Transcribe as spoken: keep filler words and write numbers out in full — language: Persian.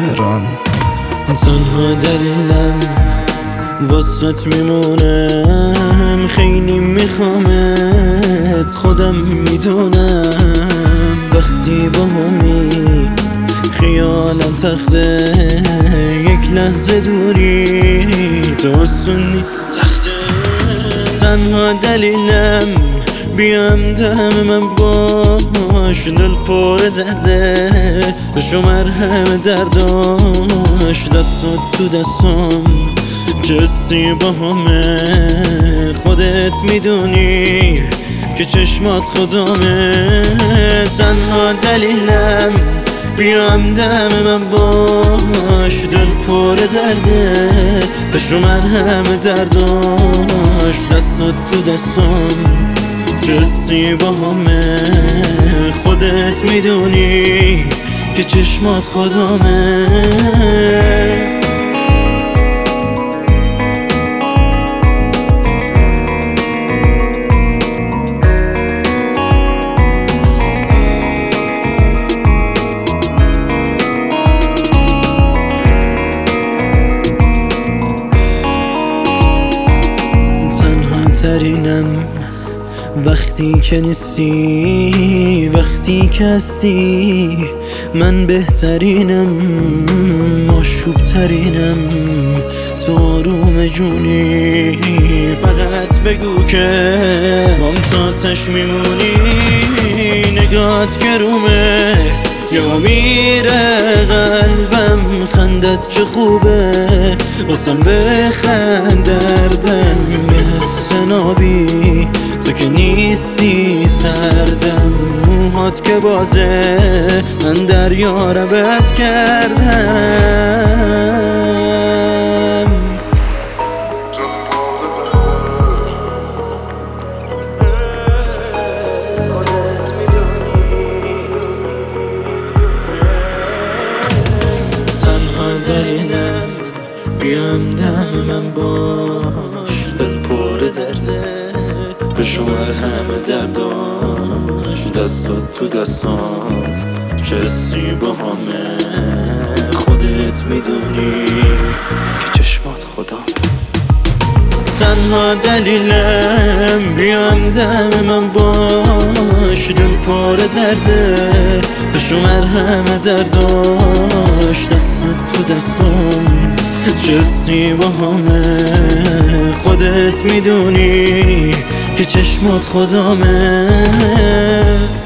بران. تنها دلیلم واسط میمونم، خیلی میخوامت خودم میدونم. وقتی با همی خیالم تخته، یک لحظه دوری تو آسونی سخته. تنها دلیلم بیام دم من باش، دل پر درده بشو مرهم درداش. دستات تو دستم جستی با همه، خودت میدونی که چشمات خدامه. تنها دلیلم بیام دم من باش، دل پر درده بشو مرهم درداش. دستات تو دستم جستی با همه، خودت میدونی که چشمات خدامه. ترینم وقتی که نیستی، وقتی که هستی من بهترینم. مشروب ترینم تو آروم جونی، فقط بگو که بام تاتش میمونی. نگات گرومه یا میره قلبم، خندت چه خوبه واسم بخند. دردم نابی تو که نیستی سردم، موهات که بازه من دریا ربط کردم. تنها دلیلم بیام دم من باش، دل پر درده بشو مرهم درداش. دستات تو دستام جستی با همه، خودت میدونی که چشمات خدام. تنها دلیلم بیام دم من باش، دل پر درده بشو مرهم درداش. دستات تو دستام جستی با همه، خودت میدونی که چشمات خدامه.